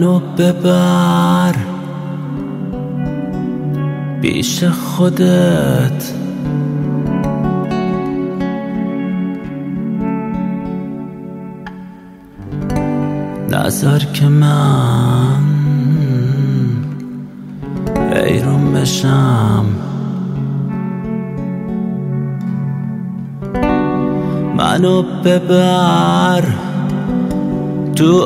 منو ببر پیش خودت، نظر که من حیرون بشم. منو ببر تو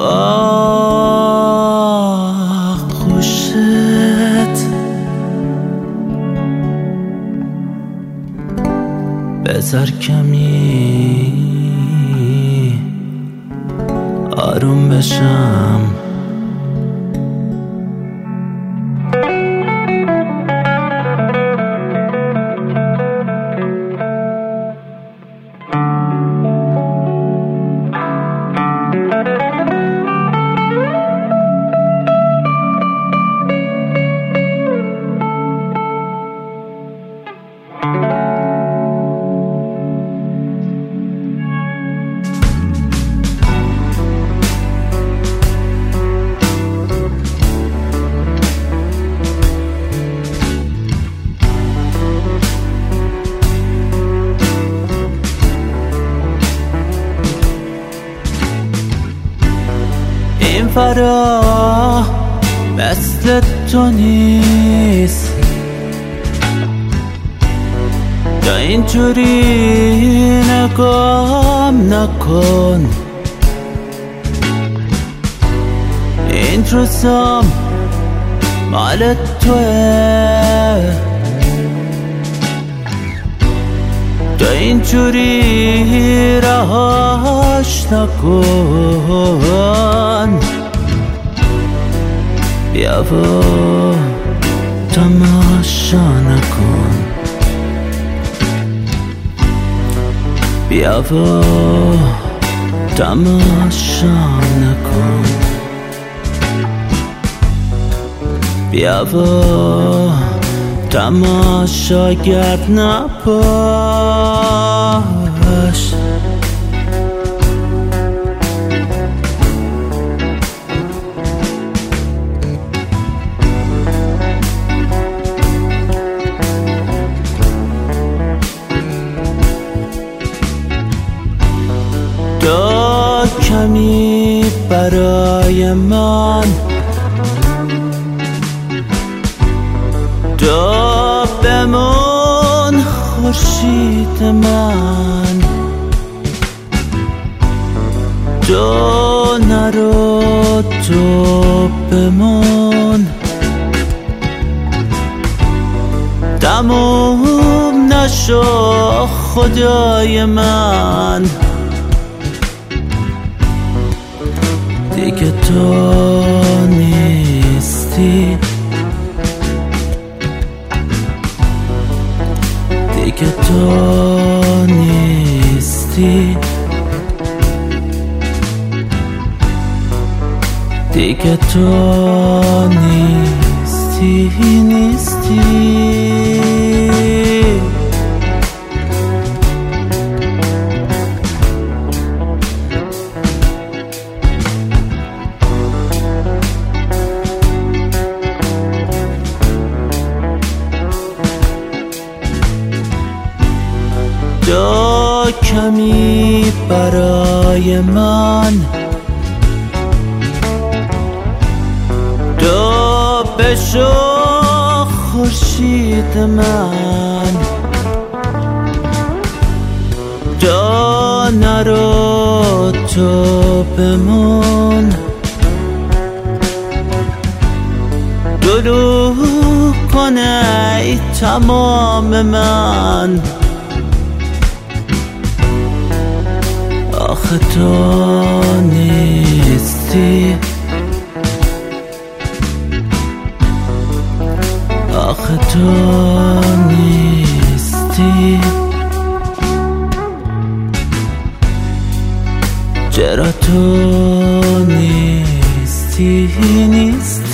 آغوشت، بذار کمی آروم بشم. این فرا مثل تو نیست، یا اینجوری نگام نکن. این روزام مال توه، یا اینجوری رهاش نکن. بیا و تماشا نکن، بیا و تماشا نکن، بیا و تماشاگر نباش. تو کمی برای من، تو بمون خورشید من، تو نرو، تو بمون. تموم نشو خدای من، دیگه تو نیستی، دیگه تو نیستی، دیگه تو نیستی، نیستی. تو کمی برای من، تو بشو خورشید من، تو نرو، تو بمون. دلو کنه ای تمام من، آخه تو نیستی، آخه تو نیستی. چرا تو نیستی، نیستی.